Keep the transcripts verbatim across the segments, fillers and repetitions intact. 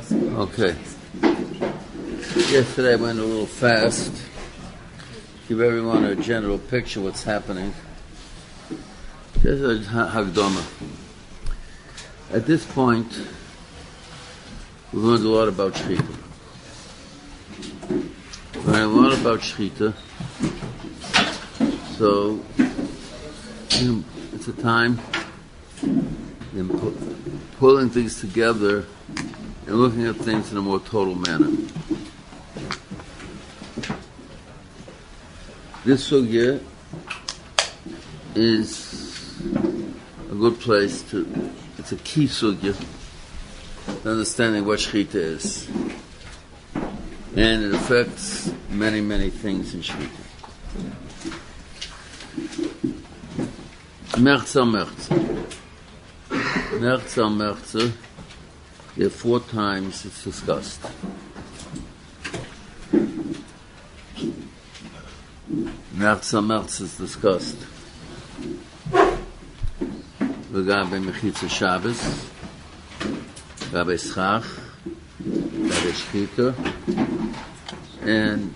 Okay. Yesterday I went a little fast. Give everyone a general picture of what's happening. There's a Hagdama. At this point, we learned a lot about Shechita. We learned a lot about Shechita. So, you know, it's a time in pu- pulling things together and looking at things in a more total manner. This sugya is a good place to, it's a key sugya to understanding what Shechita is. And it affects many, many things in Shechita. Merza, Merza. Merza, Merza. There are four times it's discussed. Merza, Merza is discussed. V'gabe Mechitza Shabbos, Gabe Schach, Gabe Shechita, and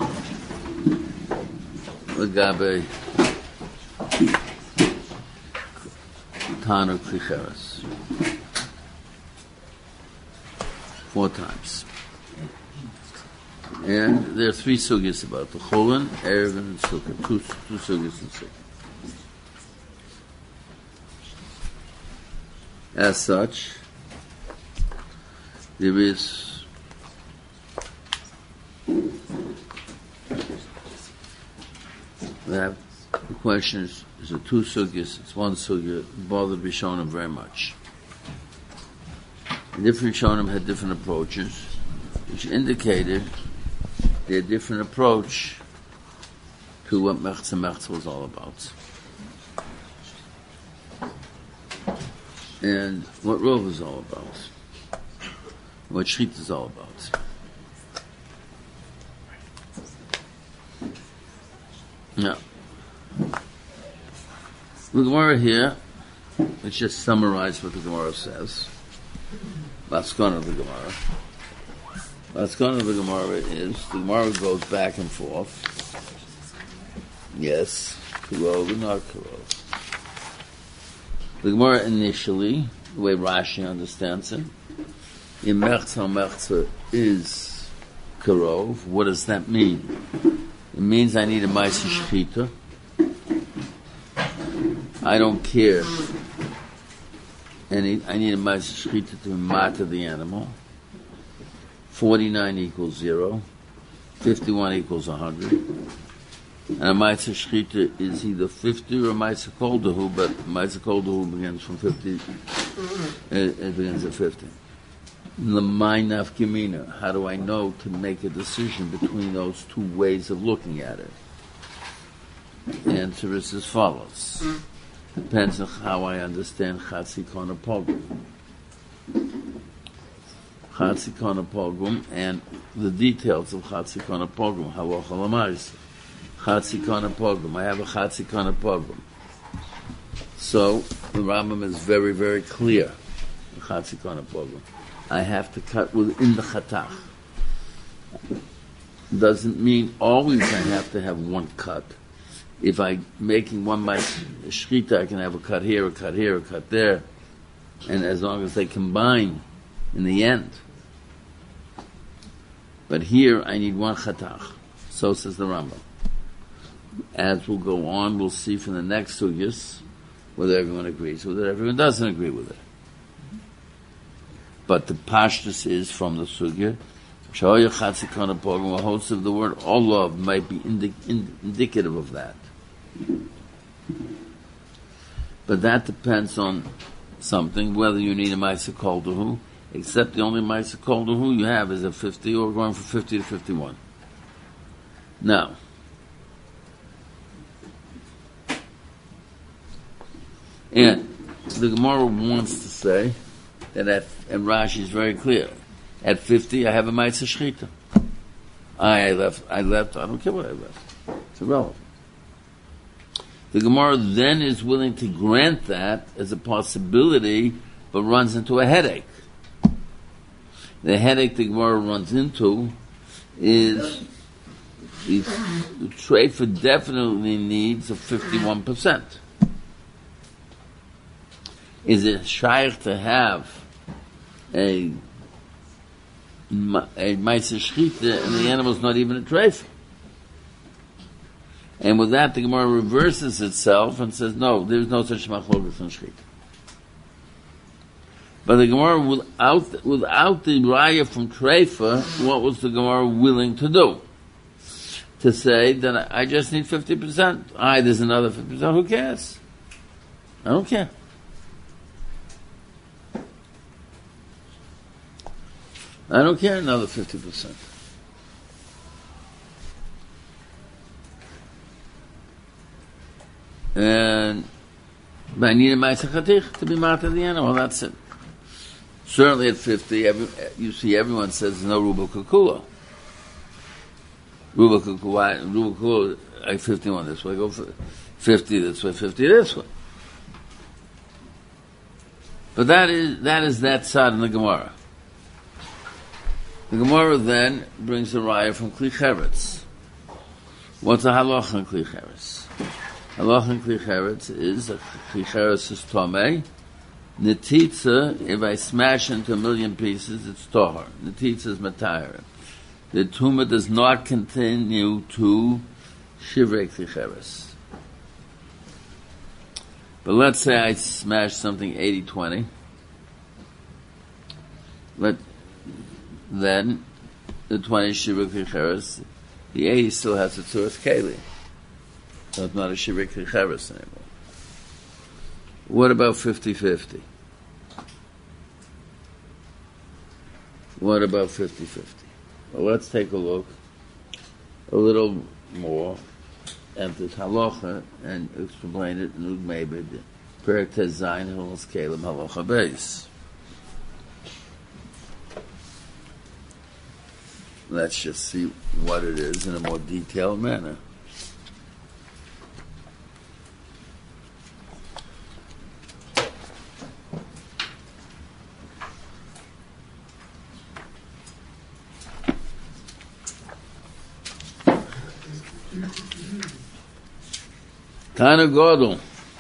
V'gabe Tanu Klicheres. Four times. And there are three sugyas about the Cholin, Erev, and Sukkah. Two, two sugyas in Sukkah. As such, there is that the question is, is it two sugyas? It's one sugya. Bothered to be shown them very much. Different shonim had different approaches, which indicated their different approach to what Mechza Mechza was all about. And what Rov is all about. What Shechita is all about. Now, the Gemara here, let's just summarize what the Gemara says. Maskana of the Gemara. Maskana of the Gemara is, the Gemara goes back and forth. Yes, Karov and not Karov. The Gemara initially, the way Rashi understands it, in Mechza Mechza is Karov. What does that mean? It means I need a Ma'aseh Shechita. I don't care. And I need a Ma'aseh Shechita to matter the animal. forty-nine equals zero. fifty-one equals one hundred. And a Ma'aseh Shechita is either fifty or a Ma'aseh Kol Dahu, but Ma'aseh Kol Dahu begins from fifty. It, it begins at fifty. L'may nafka mina. How do I know to make a decision between those two ways of looking at it? The answer is as follows. Depends on how I understand Chatzi Kona Pogum. Chatzi Kona Pogum and the details of Chatzi Kona Pogum. Halacha l'maisa. Chatzi Kona Pogum. I have a Chatzi Kona Pogum. So the Rambam is very, very clear. Chatzi Kona Pogum. I have to cut within the Chatach. Doesn't mean always I have to have one cut. If I'm making one by Shechita, I can have a cut here, a cut here, a cut there. And as long as they combine in the end. But here, I need one Chatach. So says the Rambam. As we'll go on, we'll see from the next sugyas whether everyone agrees with it, everyone doesn't agree with it. But the pashtus is from the sugya. Shoya Chatzi Kona Pogum, a host of the word Olav might be indi- ind- indicative of that. But that depends on something, whether you need a Ma'aseh Kol Dahu, except the only Ma'aseh Kol Dahu you have is a fifty, or going from fifty to fifty-one. Now, and the Gemara wants to say that at, and Rashi is very clear, at fifty I have a Ma'aseh Shechita. I left, I left, I don't care what I left. It's irrelevant. The Gemara then is willing to grant that as a possibility, but runs into a headache. the headache the Gemara runs into is the treifa definitely needs a fifty-one percent. Is it shaykh to have a a ma'aser shchita and the animal's not even a treifa? And with that, the Gemara reverses itself and says, no, there's no such machlokas in shchita. But the Gemara, without without the raya from treifa, what was the Gemara willing to do? To say that I just need fifty percent. Aye, there's another fifty percent. Who cares? I don't care. I don't care another fifty percent. And but I need a ma'aser chatich to be mata the animal. That's it. Certainly at fifty, every, you see everyone says no ruba kukula. Ruba kukula, ruba kukula, I fifty-one this way, go for fifty this way, fifty this way. But that is that is that side in the Gemara. The Gemara then brings a raya from Kli Cheretz. What's a halacha in Kli Cheretz? Halacha in Kli Cheretz is a Kli Cheretz is tomei. Netitza, if I smash into a million pieces, it's tohar. Netitza is matayra. The tumah does not continue to shivrei Kli Cheretz. But let's say I smash something eighty twenty. Let then the twenty shivrei Kli Cheretz, the eighty still has a tzuras keli. So it's not a shivrei Kli Cheretz anymore. What about fifty-fifty? What about fifty-fifty? Well, let's take a look a little more at this halacha and explain it in Ugmeibid, Perek Tezayin Hilchos Kelim Halacha Beis. Let's just see what it is in a more detailed manner. Tana Godel,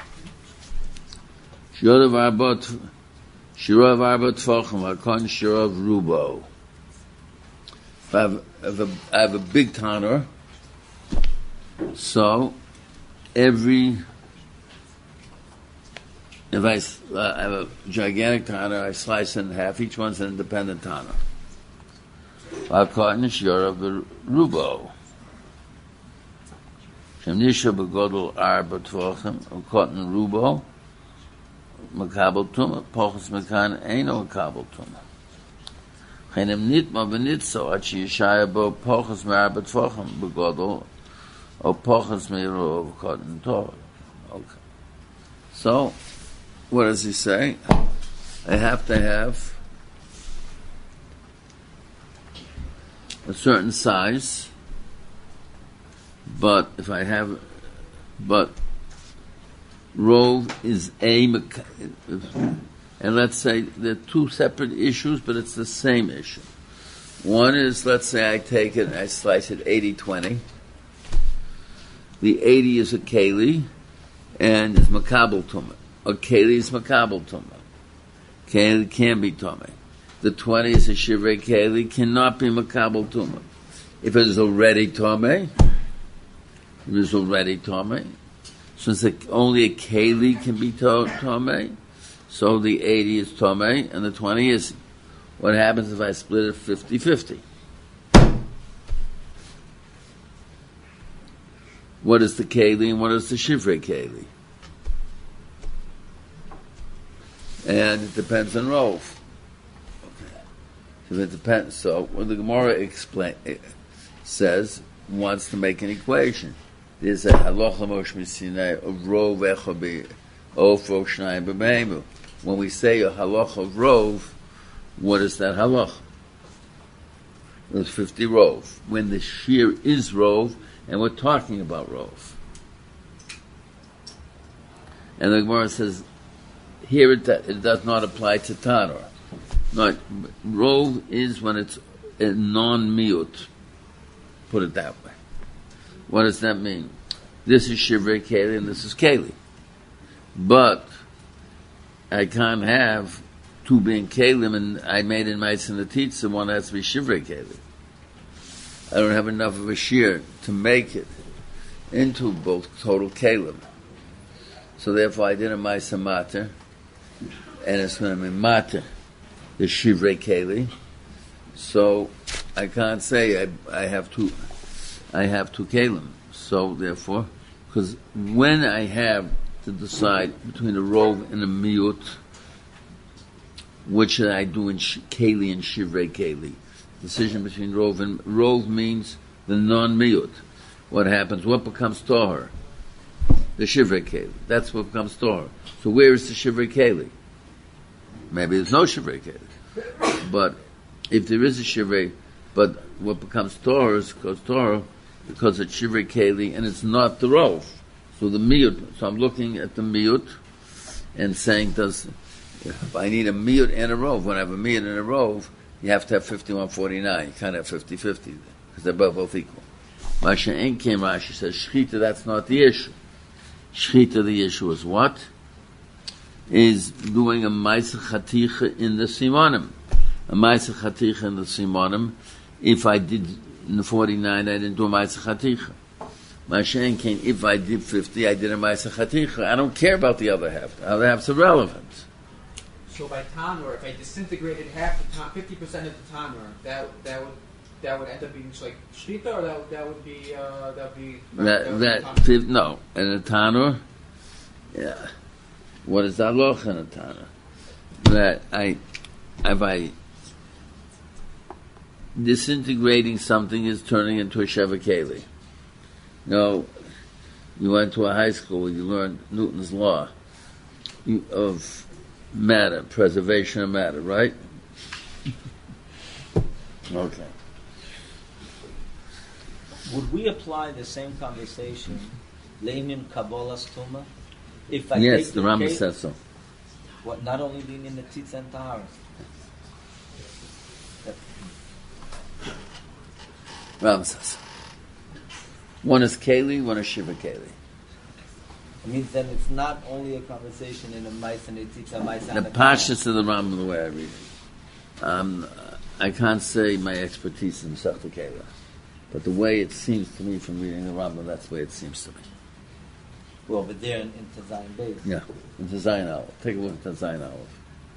Shirav Arbot, Shirav Arbot Tfachim, Hakon Shirav Rubo. If I have, if a, I have a big Tana, so every, if I, uh, I have a gigantic Tana, I slice it in half, each one's an independent Tana. Hakon Shirav Rubo. Shemnisha begodel arba tvochem, ukotten rubo, makabel tuma, pochus mekan eino makabel tuma. Chenem nitma benitzo, at sheyishaya bo pochus me arba tvochem begodel, or pochus me ro ukotten tov. Okay. So, what does he say? I have to have a certain size. But if I have, but rove is a, and let's say they're two separate issues, but it's the same issue. One is, let's say I take it and I slice it eighty twenty. The eighty is a keli, and is makabel tumah. A keli is makabel tumah. Keli can be tumah. The twenty is a shivrei keli, cannot be makabel tumah. If it is already tumah, it is already tomei. Since only a keli can be tomei, so the eighty is tomei and the twenty is. What happens if I split it fifty-fifty? What is the keli and what is the shivrei keli? And it depends on rov. Okay. If it depends, so when the Gemara explain, says wants to make an equation. There's a halacha Moshe Sinai of rov echabi ofro shnayim b'meimu. When we say a halacha of rov, what is that halacha? There's fifty rov. When the shear is rov, and we're talking about rov. And the Gemara says, here it, it does not apply to Tanur. No, rove is when it's a non-miut. Put it that way. What does that mean? This is shivrei keli and this is keli. But I can't have two being kelim and I made in my sinatitza, one has to be shivrei keli. I don't have enough of a shear to make it into both total kelim. So therefore I did a maisa mater, and it's going to be mater, the shivrei keli. So I can't say I, I have two, I have two kelim. So therefore, because when I have to decide between a rove and a miut, which should I do in sh- keli and shivrei keli? Decision between rove and rove means the non-miut. What happens? What becomes tohar? The shivrei keli. That's what becomes tohar. So where is the shivrei keli? Maybe there's no shivrei keli. But if there is a shivrei, but what becomes tohar is because tohar because it's shivrei keli and it's not the rove. So the miut. So I'm looking at the miut and saying, does if I need a miut and a rove? When I have a miut and a rove, you have to have fifty-one forty-nine. You can't have fifty-fifty because they're both, both equal. Masha Enkem Rashi says, Shchita, that's not the issue. Shchita, the issue is what? Is doing a Maisa Chaticha in the Simonim. A Maisa Chaticha in the Simonim. If I did in the forty-nine, I didn't do a Maisa Chaticha. Masha Enkem, if I did fifty, I did a Maisa Chaticha. I don't care about the other half. The other half's irrelevant. So by tanur, if I disintegrated half the tanur, fifty percent of the tanur, that that would that would end up being like shchita, or that that would be uh, that would be that that, that, that no, and a tanur, yeah. What is that loch in a tanur? That I, if I disintegrating something is turning into a sheva keli. You know, you went to a high school where you learned Newton's law of matter, preservation of matter, right? Okay. Would we apply the same conversation, Leinin Kabbalas Tuma? If I yes, take the Rambam says so. What? Not only Leinin the Tzitz and Tahara. Rambam says so. One is Keli, one is Shiva Keli. It means then it's not only a conversation in a mice and a tzitza, mice and the a pashas of the Rambam, the way I read it. Um, I can't say my expertise in Sefta Kela, but the way it seems to me from reading the Rambam, that's the way it seems to me. Well, but there in, in Tazayin base. Yeah, into Zayin Aleph. Take a look at Zayin Aleph.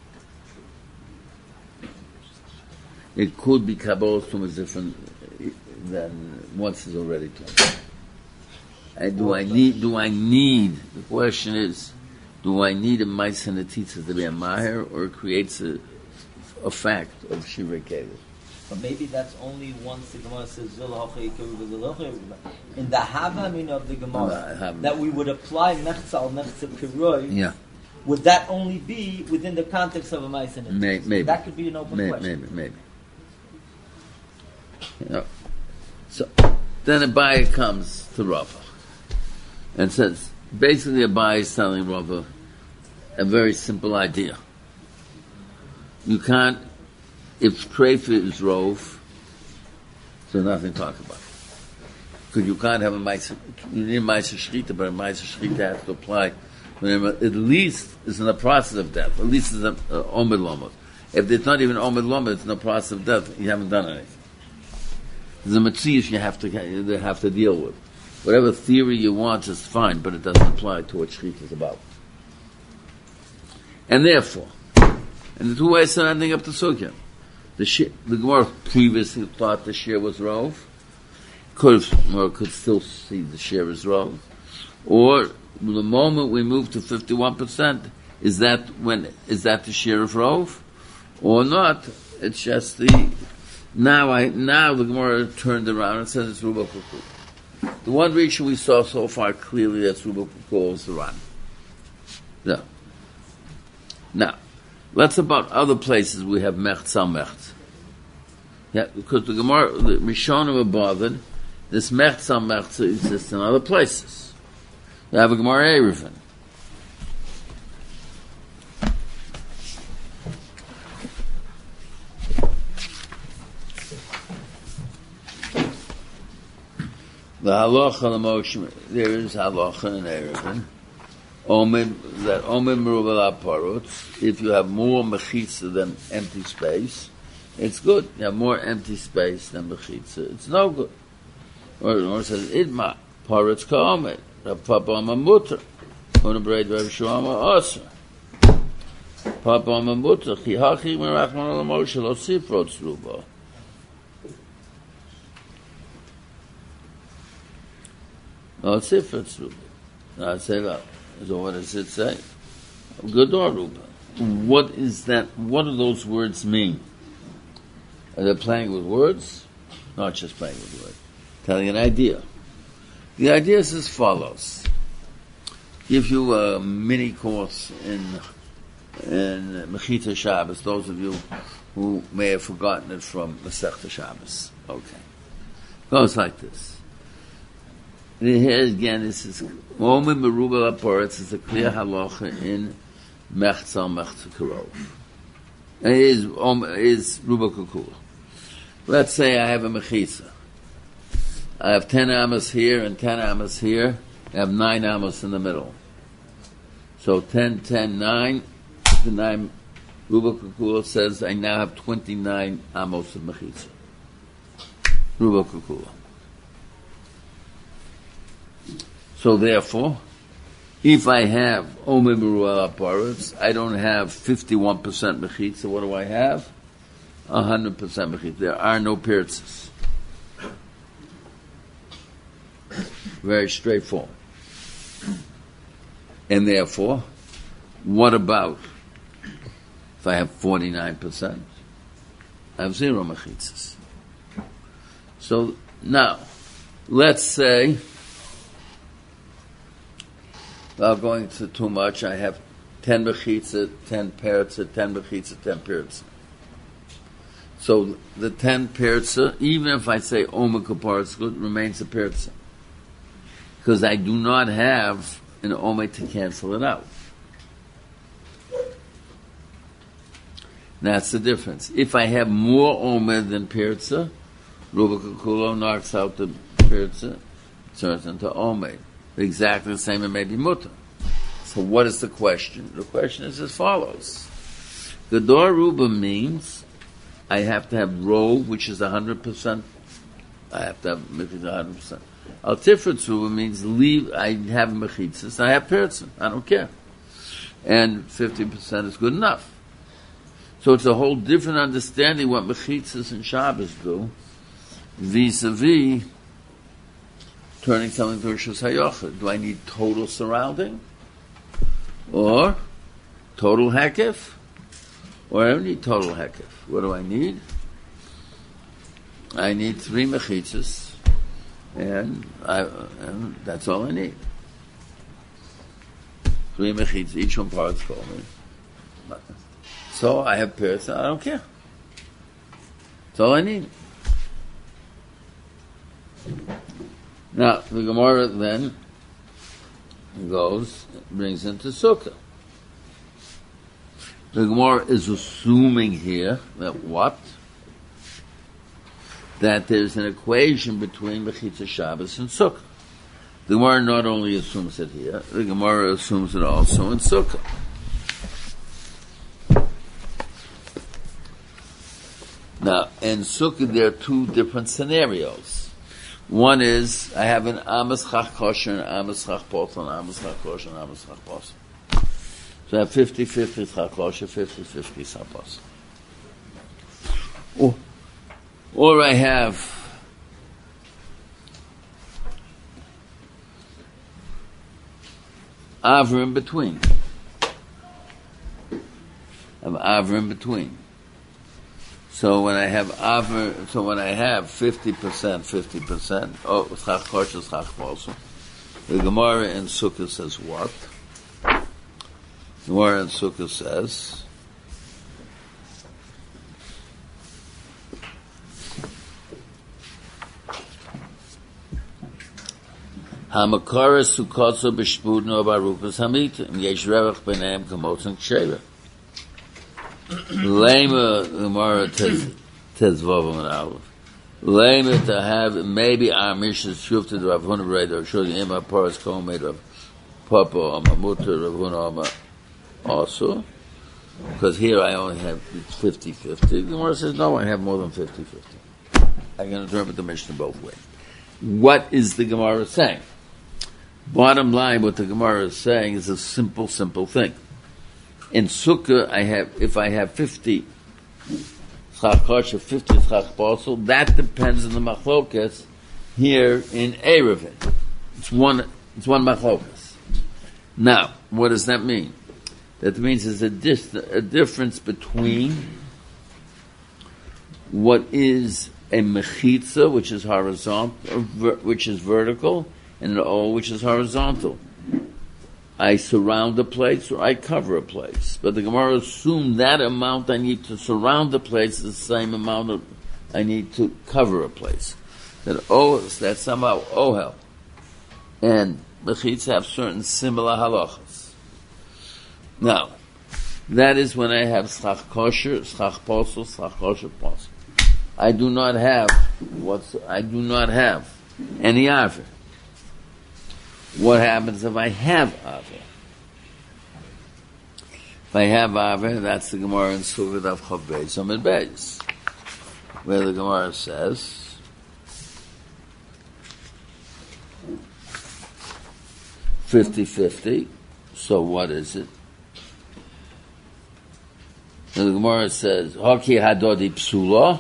It could be Kabbalah Tum is different than once is already taught. And do I need, do I need, the question is, do I need a mice and a teacher to be a mahir, or it creates a, a fact of shivrei keli? But maybe that's only once the Gemara says, in the Havamin of the Gemara, no, that we would apply Mechza al Mechza Kiroi, yeah. Would that only be within the context of a mice and a May, teacher? Maybe. That could be an open maybe, question. Maybe, maybe. You know, so, then Abaye comes to Rava and says, basically Abaye is telling Rava a very simple idea. You can't, if Treifa is Rove, so nothing to talk about. Because you can't have a Maisa, you need a Maisa Shchita, but a Maisa Shchita has to apply whenever, at least is in the process of death, at least is a Omed Lomot. If it's not even Omed Lomot, it's in the process of death, you haven't done anything. There's a Metzius you have to, you have to deal with. Whatever theory you want is fine, but it doesn't apply to what Shchita is about. And therefore, and the two ways are ending up the Sugya. The sh- the Gemara previously thought the share was Rove, could have, or could still see the share as Rove, or the moment we move to fifty-one percent, is that when is that the share of Rove, or not? It's just the now I now the Gemara turned around and says it's Ruba Kuku. The one reason we saw so far clearly that's Ruba Kuku is the Ran. No. Now, let's about other places we have Mechza Mechza. Yeah, because the Gemara, the Rishonim are bothered, this Mechza Mechza exists in other places. They have a Gemara Eruvin. The halacha l'moshim, there is halacha in Erevin. Omid, that omid merubal aparutz, if you have more mechitza than empty space, it's good. You have more empty space than mechitza, it's no good. Or it says, idma, parutz ka'omid, Rav Papa Amar mutter, unabraid Rav Shlomo aser. Papa Amar mutter, chi hachi merachman l'moshe lo sifrot zruba. Lo sifrot zruba. Now I say that. So what does it say? Gadol Ruba. What is that? What do those words mean? Are they playing with words? Not just playing with words. Telling an idea. The idea is as follows. Give you a mini course in in Mechita Shabbos. Those of you who may have forgotten it from Masechta Shabbos. Okay, goes like this. Here again, this is Omen Merubal Aparetz is a clear halacha in Mechzal Mechzal Karov. It is um, is Ruba Kukula. Let's say I have a mechitza. I have ten amos here and ten amos here. I have nine amos in the middle. So ten, ten, nine. The nine Ruba Kukula says I now have twenty-nine amos of mechitza. Ruba Kukula. So therefore, if I have Omer Meruel Aparetz, I don't have fifty-one percent mechitza. What do I have? one hundred percent mechitza. There are no pierces. Very straightforward. And therefore, what about if I have forty-nine percent? I have zero mechitzas. So now, let's say, without going into too much, I have ten mechitza, ten peretza, ten mechitza, ten peretza. So the ten peretza, even if I say Omer Kaparetz good, remains a peretza. Because I do not have an Omer to cancel it out. That's the difference. If I have more Omer than peretza, Ruba Kukulo knocks out the peretza, turns into Omer. Exactly the same, it may be mutter. So what is the question? The question is as follows. Gadol Ruba means I have to have row, which is one hundred percent. I have to have mechitza one hundred percent. Al Tiferet Ruba means leave, I have mechitzas, I have peretzim, I don't care. And fifty percent is good enough. So it's a whole different understanding what mechitzas and Shabbos do, vis-a-vis turning something to a Rishus HaYochid. Do I need total surrounding? Or total hekif? Or I don't need total hekif. What do I need? I need three mechitzas, and, I, and that's all I need. Three mechitzas, each one part for me. So I have pairs, I don't care. That's all I need. Now, the Gemara then goes, brings into Sukkah. The Gemara is assuming here that what? That there's an equation between Mechitza Shabbos and Sukkah. The Gemara not only assumes it here, the Gemara assumes it also in Sukkah. Now, in Sukkah there are two different scenarios. One is, I have an Amos Chach Kosher, an Amos Chach Potel, an Amos Chach Kosher, an Amos Chach Potel. So I have fifty-fifty Chach Kosher, fifty-fifty Chach Potel. Or, or I have Avra in between. I have Avra in between. So when I have Avra, so when I have fifty percent, fifty percent, oh, Chach Kosher, Chach Potel. The Gemara in Sukkah says what? The Gemara in Sukkah says, Hamakara Sukkotso b'shpudno barukas hamitim yesh revach b'neim kamotzin ksheva. Lema Gemara Tezvavam and Aleph. Lame to have, maybe our mission is true to the Rav Huna Bereda, or show the Ima Paras Kol made of Papa or Mamuta, Rav Huna also. Because here I only have fifty-fifty. The Gemara says, no, I have more than fifty-fifty. I can interpret the Mishnah both ways. What is the Gemara saying? Bottom line, what the Gemara is saying is a simple, simple thing. In Sukkah, I have, if I have fifty Schach Kosher, fifty Schach Posel, that depends on the Machlokas here in Erevin. It's one, it's one Machlokas. Now, what does that mean? That means there's a, dis- a difference between what is a mechitza, which is horizontal, or ver- which is vertical, and an O, which is horizontal. I surround a place or I cover a place. But the Gemara assumed that amount I need to surround the place is the same amount of I need to cover a place. That O, that somehow Ohel and mechitza have certain similar halachas. Now, that is when I have schach kosher, schach posel, schach kosher posel. I do not have what's I do not have any aver. What happens if I have aver? If I have aver, that's the Gemara in Sukkot of Chav Beis Amud Beis, where the Gemara says, fifty-fifty. So what is it? And the Gemara says, Hoki hadodi psula,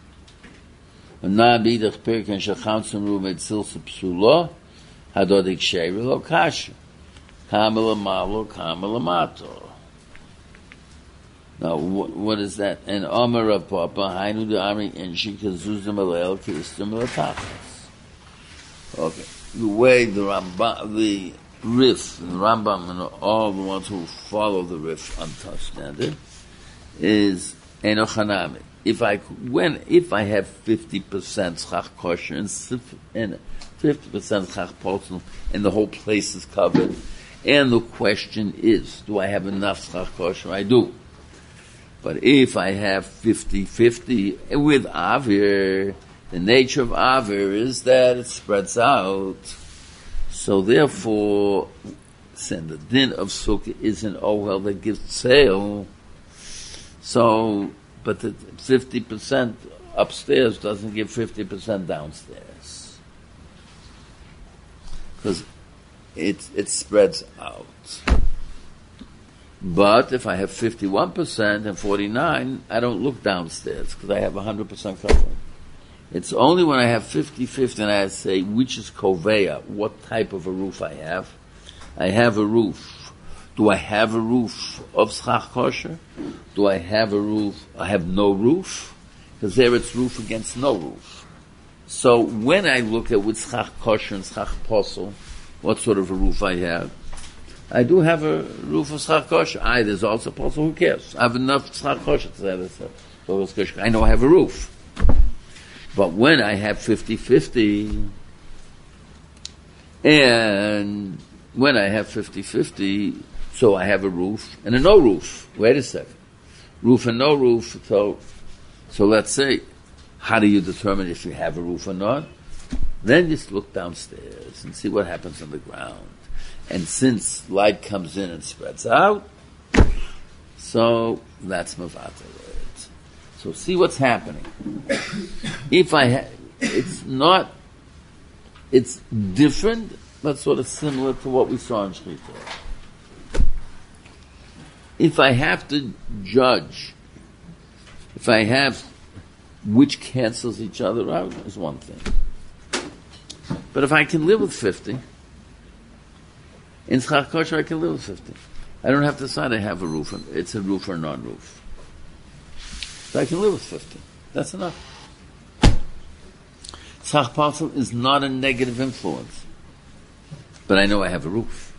na bidach pirken shachamsim ru metzilsa psula, hadodi kshevi lo kasha, kamela malo, kamela mato. Now, what, what is that? And Omer of Papa, hainu de amri enshi kazuzim alel kistim latachas. Okay. The way the Rambam, the Rif, the Rambam, and all the ones who follow the Rif understand it, is enochanami. If I when if I have fifty percent schach kosher and fifty percent schach posel, and the whole place is covered, and the question is, do I have enough schach kosher? I do. But if I have fifty-fifty with avir, the nature of avir is that it spreads out. So therefore, the din of sukkah is an ohel that gives sale. So, but the fifty percent upstairs doesn't give fifty percent downstairs. Because it, it spreads out. But if I have fifty-one percent and forty-nine, I don't look downstairs because I have one hundred percent covering. It's only when I have fifty-fifty and I say which is koveya, what type of a roof I have. I have a roof. Do I have a roof of schach kosher? Do I have a roof? I have no roof? Because there it's roof against no roof. So when I look at with schach kosher and schach posel, what sort of a roof I have, I do have a roof of schach kosher. I, there's also posel, who cares? I have enough schach kosher to say this. I know I have a roof. But when I have fifty-fifty, and when I have fifty-fifty, so I have a roof and a no roof. Wait a second. Roof and no roof. So, so let's say, how do you determine if you have a roof or not? Then just look downstairs and see what happens on the ground. And since light comes in and spreads out, so that's mavater. So see what's happening. If I ha- it's not, it's different, but sort of similar to what we saw in Shechita. If I have to judge, if I have which cancels each other out, is one thing. But if I can live with fifty, in schach kosher I can live with fifty. I don't have to decide I have a roof, it's a roof or non-roof. So I can live with fifty. That's enough. Schach posel is not a negative influence. But I know I have a roof.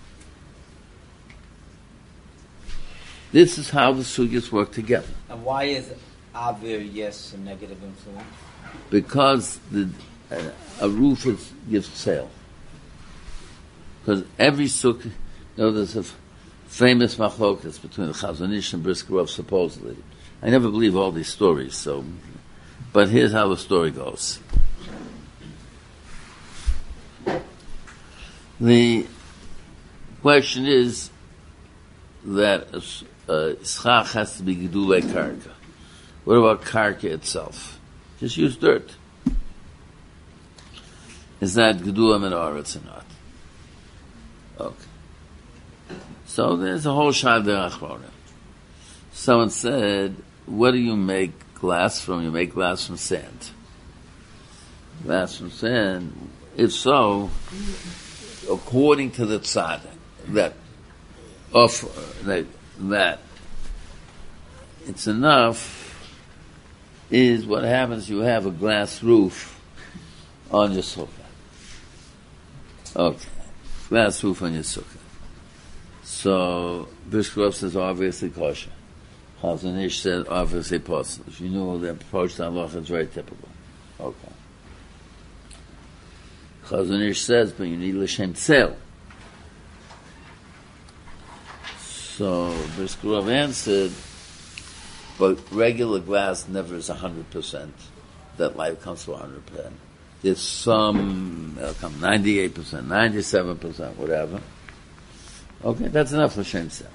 This is how the sugyas work together. And why is avir, yes, a negative influence? Because the, uh, a roof is, gives sale. Because every sukkah, you know, there's a f- famous machlokas between the Chazon Ish and Brisker Rov, supposedly. I never believe all these stories, so But here's how the story goes. The question is that uh, schach has to be gedulei karka. What about karka itself? Just use dirt. Is that gedula min haaretz or not? Okay. So there's a whole shad derachronim. Someone said, what do you make glass from? You make glass from sand. Glass from sand. If so, according to the tzaddik, that offer, that, that it's enough, is what happens, you have a glass roof on your sukkah. Okay. Glass roof on your sukkah. So, Bishkov says obviously kosher. Chazon Ish said obviously possible. If you know the approach to Allah is very typical. Okay. Chazon Ish says, but you need l'shem tzel. So, Bishkov answered, but regular glass never is one hundred percent. That light comes to one hundred percent. There's some, it'll come ninety-eight percent, ninety-seven percent, whatever. Okay, that's enough for Shem Tzel.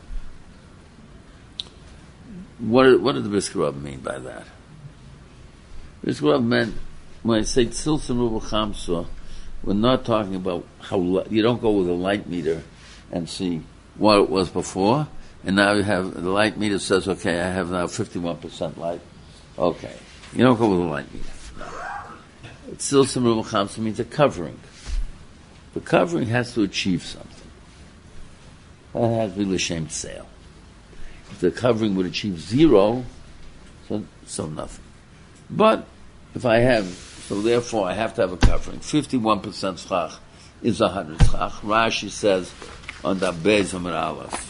What, what did the Brisker Rab mean by that? Brisker Rab meant, when I say Tzilz and Ruba Chamsa, we're not talking about how, you don't go with a light meter and see what it was before, and now you have, the light meter says, okay, I have now fifty-one percent light. Okay. You don't go with a light meter. Tzilz and Ruba Chamsa means a covering. The covering has to achieve something. That has to be l'shem tzel. If the covering would achieve zero, so, so nothing. But, if I have, so therefore I have to have a covering. fifty-one percent schach is one hundred schach. Rashi says on the Beis Amar Aleph,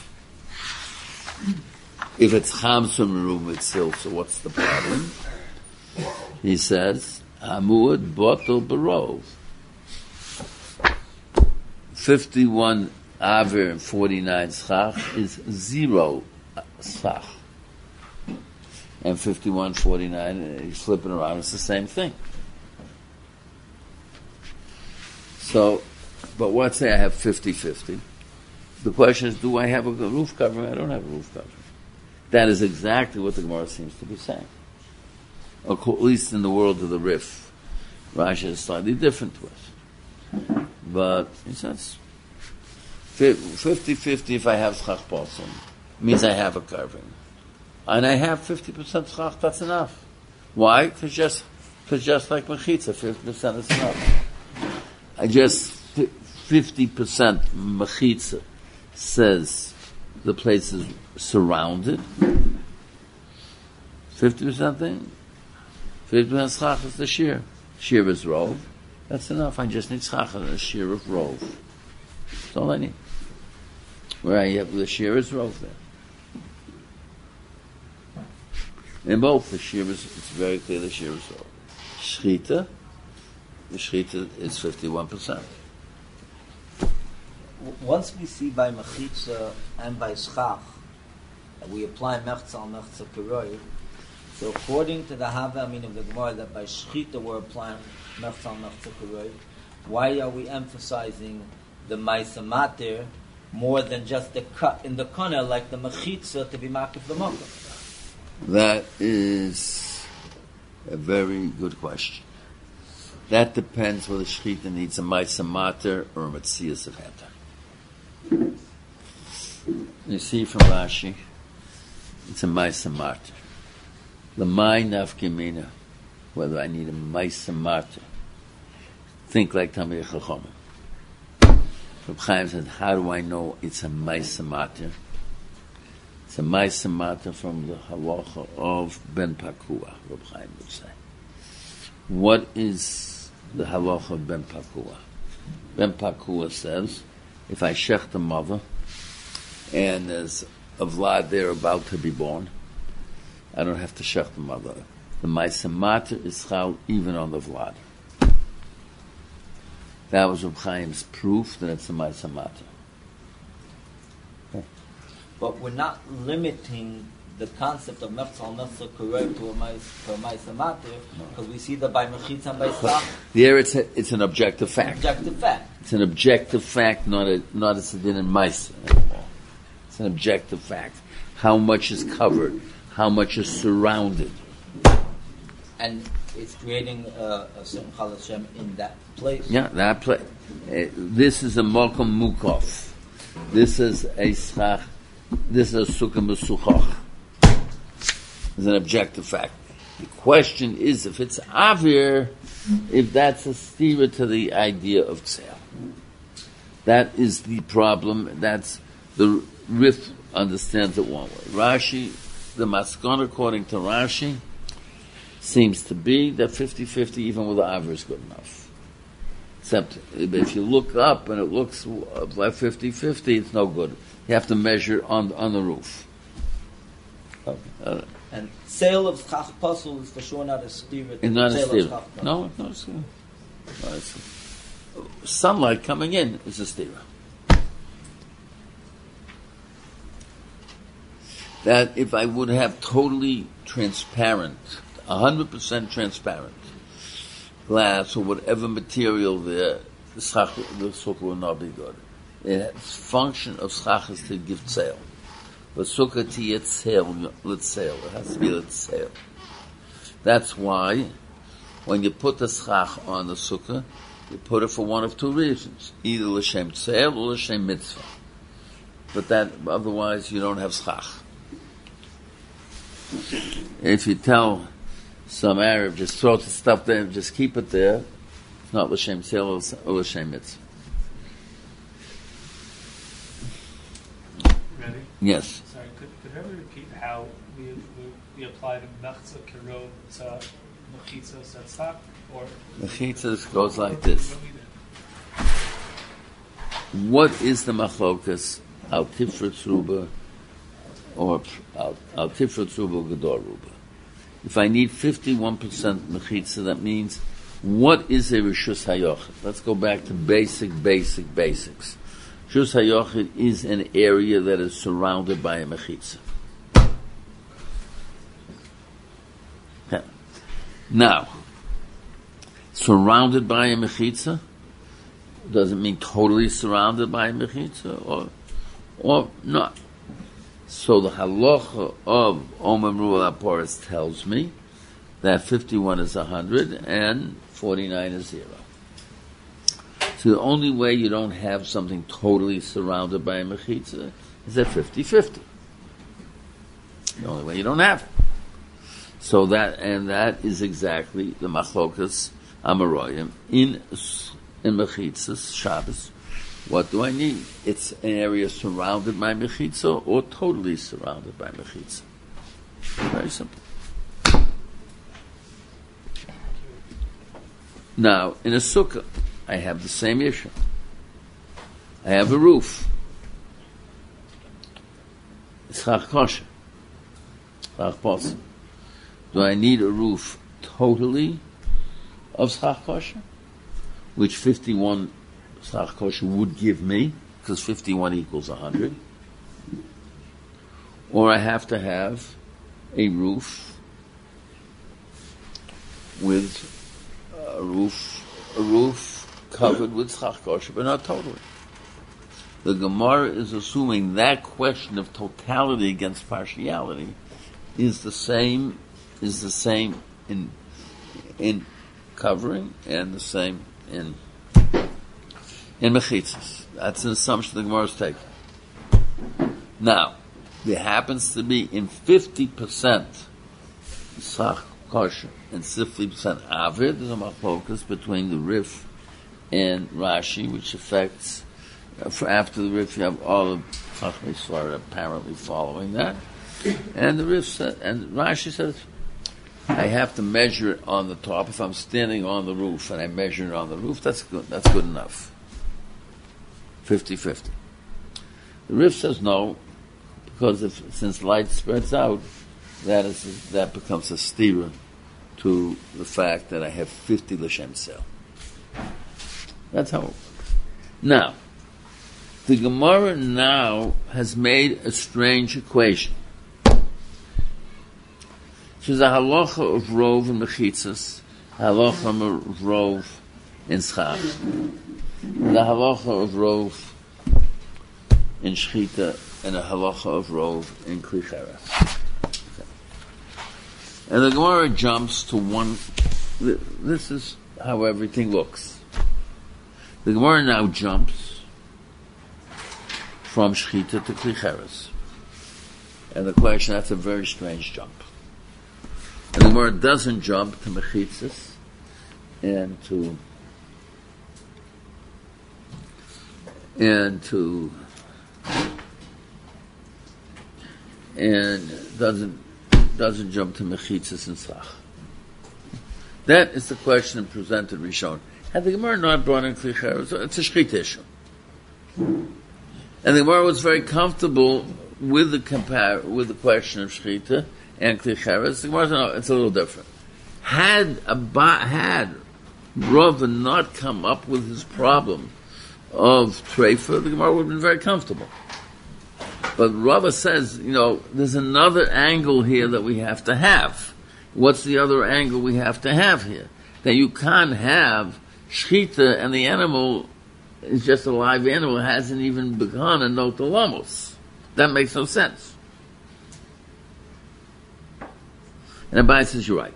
if it's chamsa merum itzil, so what's the problem? He says, Amud botel barov. fifty-one aver and forty-nine schach is zero schach. And fifty-one, forty-nine, he's flipping around, it's the same thing. So, but let's say I have fifty-fifty. The question is, do I have a roof covering? I don't have a roof covering. That is exactly what the Gemara seems to be saying. Or at least in the world of the Rif. Rashi is slightly different to us. But he says, fifty-fifty if I have schach posum, means I have a covering. And I have fifty percent schach, that's enough. Why? Because just, cause just like mechitza, fifty percent is enough. I just, fifty percent mechitza says the place is surrounded. fifty percent thing, fifty percent schach is the shear. Shear is rov. That's enough. I just need schach and a shear of rov. That's all I need. Where I have the shear is rov there. In both, the shear is, it's very clear the shear is rov. Shchita, the shchita is fifty-one percent. Once we see by mechitza and by schach, that we apply mechza al mechza kiroi, so according to the Hava Amin of the Gemara, that by shchita we're applying mechza al mechza kiroi, why are we emphasizing the ma'isa mater more than just the cut in the corner, like the mechitza to be makif the mokum? That is a very good question. That depends whether shchita needs a ma'isa mater or a metzias of heter. You see from Rashi, it's a ma'isa mater. L'may nafkimina, whether I need a ma'isa mater. Think like Talmidei Chachamim. Reb Chaim said, how do I know it's a ma'isa mater? It's a ma'isa mater from the halacha of Ben Pakua, Reb Chaim would say. What is the halacha of Ben Pakua? Ben Pakua says, if I shech the mother, and there's a vlad there about to be born, I don't have to shech the mother. The ma'isa mater is chal even on the vlad. That was Reb Chaim's proof that it's a ma'isa mater. But we're not limiting the concept of mechzal mechzal korov to a mais to a mais amatir, because we see that by mechitza and by schach, there it's a, it's an objective fact. objective fact. It's an objective fact, not a not a sedin and mice anymore. It's an objective fact. How much is covered? How much is surrounded? And it's creating uh, a certain Chal Hashem in that place. Yeah, that place. Uh, this is a Mokum Mukov. This is a Schach. This is a Sukkah Mesuchach. It's an objective fact. The question is if it's Avir, if that's a steer to the idea of Tzel. That is the problem. That's the Rif understands it one way. Rashi, the Maskon according to Rashi, seems to be that fifty-fifty even with the Avir is good enough. Except if you look up and it looks like fifty-fifty, it's no good. You have to measure on on the roof. Okay. Uh, and sale of schach puzzle is for sure not a steer. It's not a steer. No, no, it's, no, it's sunlight coming in is a steer. That if I would have totally transparent, one hundred percent transparent glass or whatever material there, the schach, the sukkah will not be good. Its function of schach is to give tzeil. But sukkah to yet tzeil, let's tzeil. It has to be let's tzeil. That's why when you put the schach on the sukkah, you put it for one of two reasons. Either l'shem tzeil or l'shem mitzvah. But that, otherwise you don't have schach. If you tell some Arab, just throw the stuff there, just keep it there, it's not l'shem tzeil or l'shem mitzvah. Ready? Yes. Sorry, could, could everyone repeat how we, we, we apply the mechza kirov to mechitza setzach? Or Mechitza goes like this. What is the machlokas al tifrat ruba or al, al tifrat ruba gedor ruba? If I need fifty-one percent mechitza, that means what is a rishus hayochid? Let's go back to basic, basic, basics. Rishus hayochid is an area that is surrounded by a mechitza. Okay. Now, surrounded by a mechitza doesn't mean totally surrounded by a mechitza, or or not. So the halacha of Omem Ruel Aporis tells me that fifty-one is one hundred and forty-nine is zero. So the only way you don't have something totally surrounded by a mechitza is at fifty-fifty. The only way you don't have it. So that, and that is exactly the machlokas Amaroyim in in mechitzas Shabbos. What do I need? It's an area surrounded by mechitza or totally surrounded by mechitza. Very simple. Now, in a sukkah, I have the same issue. I have a roof. It's chach kosher. Chach posim. Do I need a roof totally of schach kosher, which fifty-one schach kosher would give me, because fifty-one equals one hundred, or I have to have a roof with a roof, a roof covered with schach kosher, but not totally. The Gemara is assuming that question of totality against partiality is the same, is the same in in covering and the same in in mechitzas. That's an assumption the Gemara is taking. Now, there happens to be in fifty percent schach kosher and fifty percent avir. There's a machlokas between the Rif and Rashi, which affects. Uh, for after the Rif, you have all of Chachmei Svarah apparently following that, and the Rif said, and Rashi says, I have to measure it on the top. If I'm standing on the roof and I measure it on the roof, that's good. That's good enough. fifty-fifty. The Rif says no, because if since light spreads out, that is that becomes a stira to the fact that I have fifty l'shem sel. That's how it works. Now, the Gemara now has made a strange equation. She's a halacha of rov and mechitzas, halacha of rov in schach, the halacha of rov in shchita, and a halacha of rov in kli cheres. Okay. And the Gemara jumps to one. This is how everything looks. The Gemara now jumps from shchita to kli cheres. And the question, that's a very strange jump. And the Gemara doesn't jump to mechitzas and to and to and doesn't doesn't jump to mechitzas and slach. That is the question presented Rishon. Had the Gemara not brought in kli cheres, it's a shchita issue. And the Gemara was very comfortable with the compare with the question of shchita and kli cheres. The Gemara said, no, it's a little different. Had a had Rava not come up with his problem of treifa, the Gemara would have been very comfortable. But Rava says, you know, there's another angle here that we have to have. What's the other angle we have to have here? That you can't have shchita and the animal is just a live animal, hasn't even begun a no telamos. That makes no sense. And Abai says, you're right.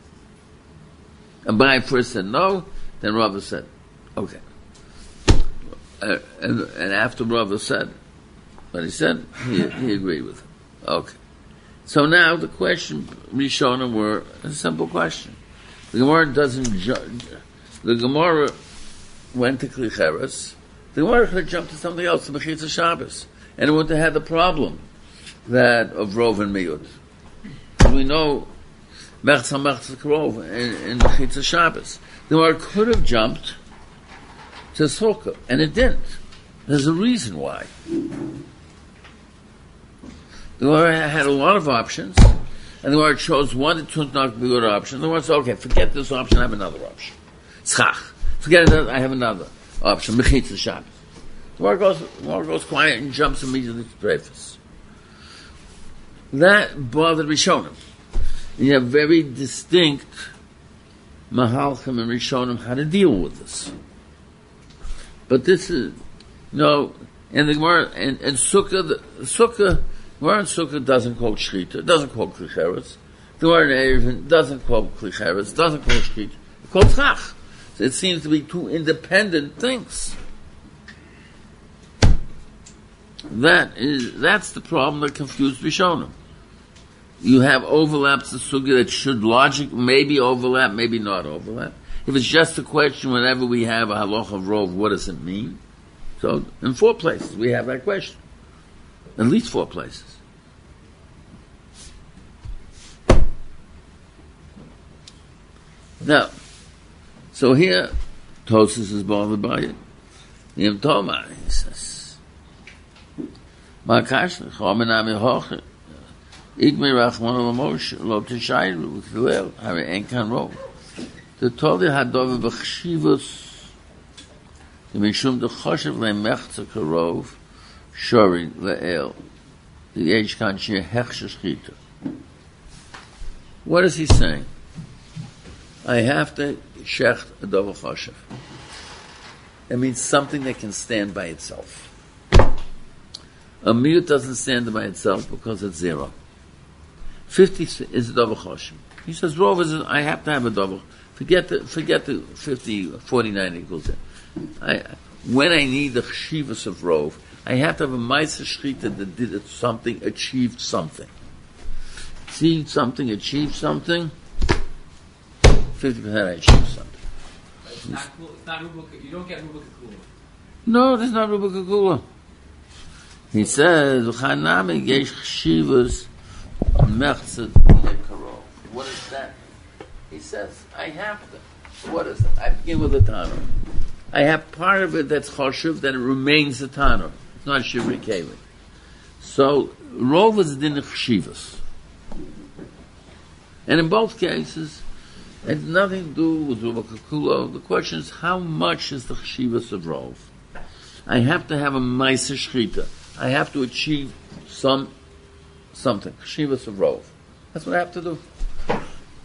Abai first said no, then Rava said, okay. Uh, and, and after Rava said what he said, he, he agreed with him. Okay. So now the question, Rishonim were a simple question. The Gemara doesn't judge. The Gemara went to kli cheres. The Gemara could jump to something else, to Mechitzas Shabbos. And it would have had the problem that of Rov and Miyut. We know Mechza Mechza Krov in, in Mechitzas Shabbos. The Gemara could have jumped to Sukkah, and it didn't. There's a reason why. The Gemara had a lot of options, and the Gemara chose one that turned out to be a good option. The Gemara said, okay, forget this option, I have another option. Schach. Forget it, I have another option. Mechitzas Shabbos. The Gemara goes, the Gemara goes quiet and jumps immediately to Dreyfus. That bothered Rishonim. And you have very distinct Mahalchim and Rishonim how to deal with this. But this is, you know, and the Gemara, and, and Sukkah, the, Sukkah, Gemara and Sukkah doesn't quote Shchita, it doesn't quote Kli Cheres. The Gemara in Eruvin doesn't quote Kli Cheres, doesn't quote Shchita, it quotes Chach. So it seems to be two independent things. That is, that's the problem that confused Rishonim. You have overlaps of Sukkah that should logic, maybe overlap, maybe not overlap. If it's just a question, whenever we have a halacha of rov, what does it mean? So, in four places, we have that question. At least four places. Now, so here, Tosas is bothered by it. Yim Toma, he says, Ma'akash, Chomenami Hoche, Igmi Rachman Lamosh, Lo Tishayru, V'Kilel, Hari Enkan Rov. The Toli Hadov B'Chshivus, the Mishum the Choshev LeMechza Karov, Shori Le'el, the Age Kan Shir Hechsha Shchita. What is he saying? I have to shecht a Dov Choshev. It means something that can stand by itself. A miyut doesn't stand by itself because it's zero. Fifty is a Dov Choshev. He says, Rov is, I have to have a Dov. Forget the, forget the fifty, forty-nine equals it. I, when I need the chshivas of Rov, I have to have a Maisa Shchita that did something, achieved something. See something, achieved something, fifty percent I achieved something. But it's not, it's not Rubik, you don't get Rubik Kula. No, there's not Rubik Kula. He says, Chanami Yesh Chshivas Mechzed Karov. What is that? He says, I have to. What is it? I begin with a Tanur. I have part of it that's Choshev, that it remains a Tanur. It's not Shivri Keli. So, Rov is Din Chshivas. And in both cases, it has nothing to do with Rubik Kula. The question is, how much is the Chshivas of Rov? I have to have a Maisa Shchita. I have to achieve some, something. Chshivas of Rov. That's what I have to do.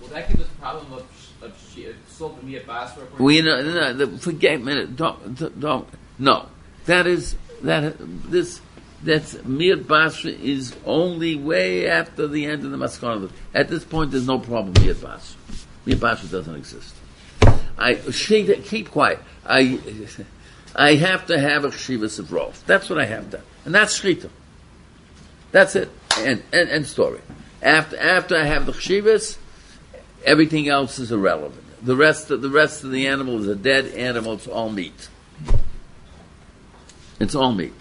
Does that give us a problem of of she, of sold to me at Basra? We know, no, the, forget a minute. Don't, don't. No, that is that. This that's Miyat Basra is only way after the end of the Maskana. At this point, there's no problem. Miyat Basra. Miyat Basra doesn't exist. I she, keep quiet. I I have to have a chshivas of rov. That's what I have to, and that's shchita. That's it. And and and story. After after I have the chshivas, everything else is irrelevant. The rest of the rest of the animal is a dead animal. It's all meat. It's all meat.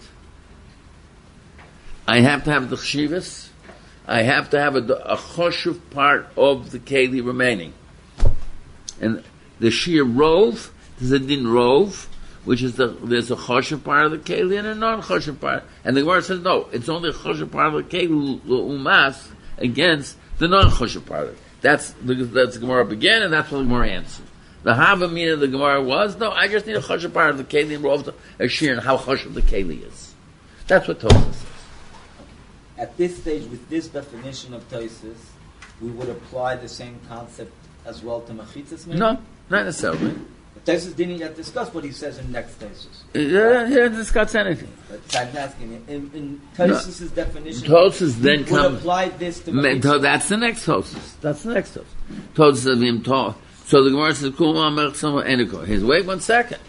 I have to have the chshivas. I have to have a, a choshev part of the keli remaining. And the shir rov, there's a din rov, which is the, there's a choshev part of the keli and a non-choshev part. And the Gemara says, no, it's only a choshev part of the keli, umas, against the non-choshev part of it. That's the, that's the Gemara began, and that's what the Gemara answered. The Havamina of the Gemara was, no, I just need a choshev part of the keli and rov, a shir, and how choshev the keli is. That's what Tosas says. At this stage, with this definition of Tosis, we would apply the same concept as well to Mechitzas, maybe? No, not necessarily. But Tosis didn't yet discuss what he says in next Tosis. Yeah, he didn't discuss anything. But I'm asking, in, in Tosis' no. definition, Tosis then would comes, apply this to me, Mechitzas. That's the next Tosis. That's the next Tosis. Tosis of him to. So the Gemara says, Kula Melchsama Eniko. He says, wait one second.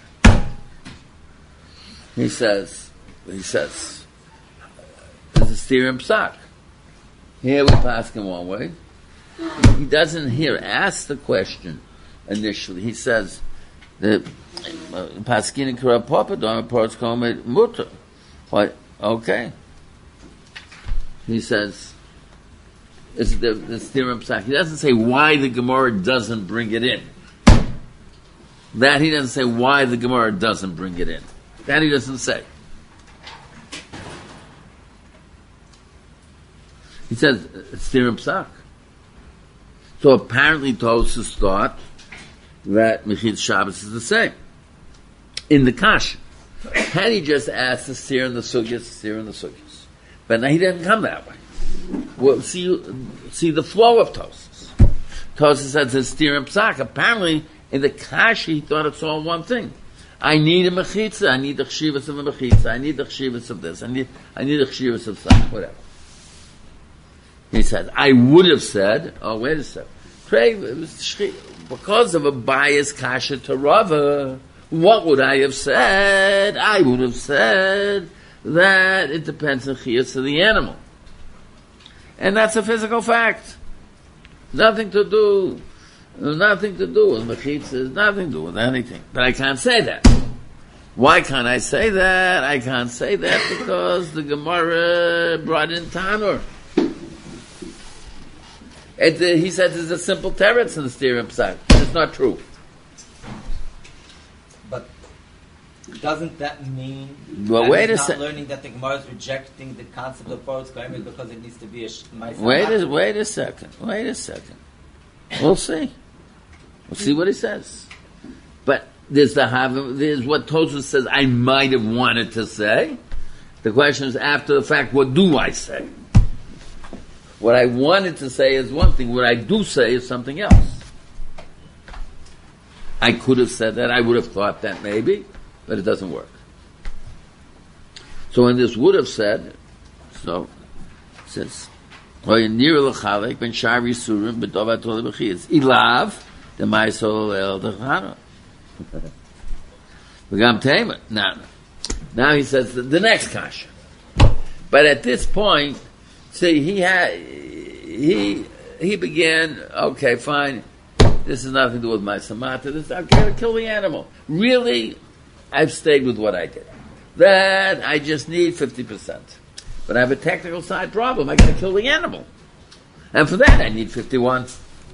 He says, he says, there's a steer psak. Here we pass him one way. He doesn't here ask the question initially. He says the paskin kara papa don parts come mutter. What? Okay. He says it's the the steer psak. He doesn't say why the Gemara doesn't bring it in. That he doesn't say why the Gemara doesn't bring it in. That he doesn't say. He says, Stirim Psak. So apparently Tosas thought that Mechitz Shabbos is the same. In the Kash. Had he just asked the Stir and the Sugyas, Stir and the Sugyas. But now he didn't come that way. Well, see, see the flow of Tosas. Tosas says it's Stirim Psak. Apparently, in the Kash, he thought it's all one thing. I need a Mechitza, I need the Chshivas of a Mechitza, I need the Chshivas of this, I need, I need the Chshivas of that, whatever. He said, I would have said, oh, wait a second. Because of a bias kasha to Rava, what would I have said? I would have said that it depends on chiyas of the animal. And that's a physical fact. Nothing to do, nothing to do with mechitza, nothing to do with anything. But I can't say that. Why can't I say that? I can't say that because the Gemara brought in Tanur. It, uh, he said there's a simple teretz in the Stirim Psak. It's not true. But doesn't that mean well, that wait he's a not sec- learning that the Gemara is rejecting the concept of Paros Kaimis because it needs to be a sh- Wait a, wait a second. Wait a second. We'll see. We'll see what he says. But there's the Hav- there's what Tosfos says I might have wanted to say. The question is after the fact, what do I say? What I wanted to say is one thing. What I do say is something else. I could have said that. I would have thought that maybe, but it doesn't work. So when this would have said, so it says, "Ilav the Maisol El Dechana." Now, now he says the, the next kasha. But at this point, see, he had, he, he began, okay, fine, this has nothing to do with my samata, this, I've got to kill the animal. Really, I've stayed with what I did. That, I just need fifty percent. But I have a technical side problem, I got to kill the animal. And for that, I need fifty-one.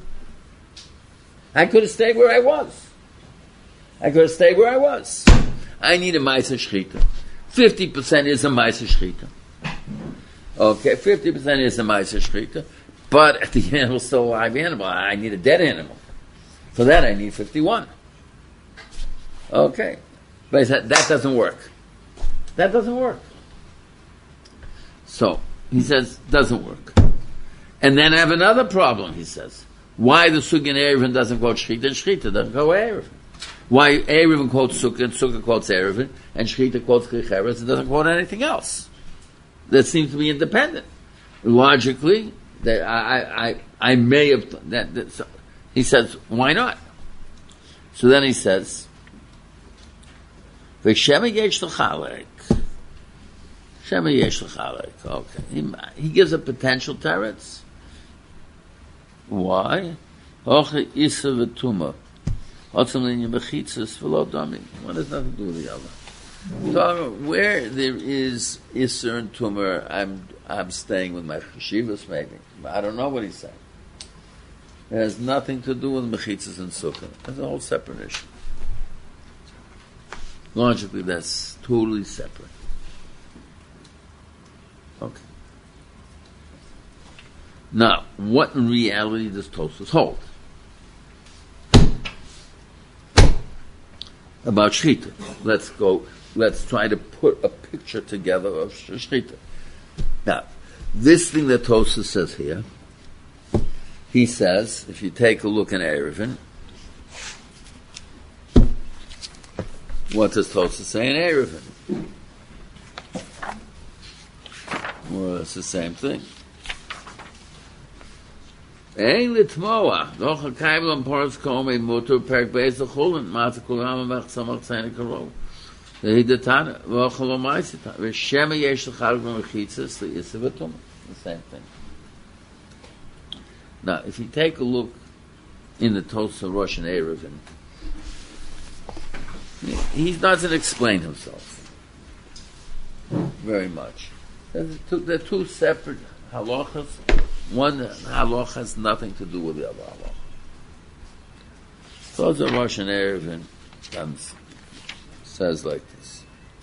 I could have stayed where I was. I could have stayed where I was. I need a Maisa Shchita. fifty percent is a Maisa Shchita. Okay, fifty percent is a Maisa Shchita, but the animal's still a live animal. I need a dead animal. For that, I need fifty-one. Okay. But he said, that doesn't work. That doesn't work. So, he says, doesn't work. And then I have another problem, he says. Why the Sukkah and Erevin doesn't quote Shechita and Shechita doesn't quote Erevin? Why Erevin quotes Sukkah and Sukkah quotes Erevin and Shechita quotes Chicheres and doesn't quote anything else? That seems to be independent. Logically, that I, I, I may have, that, that so he says, why not? So then he says, V'shema yesh l'chalek. Shema yesh l'chalek. Okay. He, he gives a potential teretz. Why? Hoche isa v'tuma. Otzim linya bechitzas v'lo dami. One has nothing to do with the other. So where there is Isser and Tumor, I'm I'm staying with my Cheshivas maybe. I don't know what he's saying. It has nothing to do with Mechitzas and Sukkah. It's a whole separate issue. Logically, that's totally separate. Okay. Now, what in reality does Tosfos hold? About Shechita. Let's go, let's try to put a picture together of Shechita. Now, this thing that Tosfos says here, he says, if you take a look in Erevin, what does Tosfos say in Erevin? Well, it's the same thing. Ein litmoa, doch a kaibel am poros kome mutter perk beis the chulin, mata kulam mach samach tzene karov. The hidatana, v'achalo maisita, v'shema yesh l'chaluk v'mechitzas, the isa v'tum. The same thing. Now, if you take a look in the Tosfos of Rosh and Erevin, he doesn't explain himself very much. There's two, they're two separate halachas. One halacha has nothing to do with the other halacha. Tosfos of Rosh and Erevin says like this.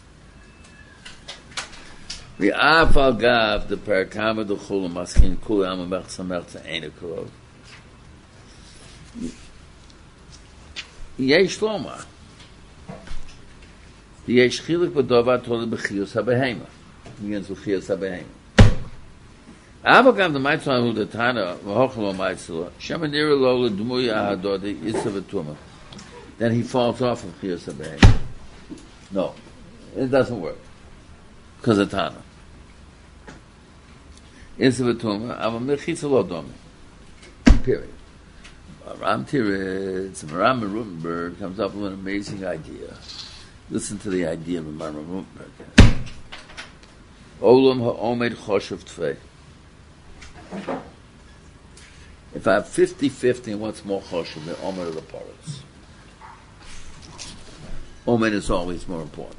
The afal gav the parakama the chula maskin kula amamach samach ta'ena karov. Yesh loma. Yesh chilik b'dova toli b'chiyus ha-behema. Begins with chiyus ha-behema. Afal gav the maitzah hu the tana v'hochlo maitzah shema nira lo l'dumuya ha-dodi isa v'tuma. Then he falls off of chiyus ha-behema. No, it doesn't work. Because of Tana. Isa v'tuma, I'm a mechitza lo domi. Period. Ram Tiritz, Ram Rutenberg comes up with an amazing idea. Listen to the idea of Ram Rutenberg. Olam ha'omed choshev tfei. If I have fifty-fifty and what's more choshev, the omed of the parrots. Omed is always more important.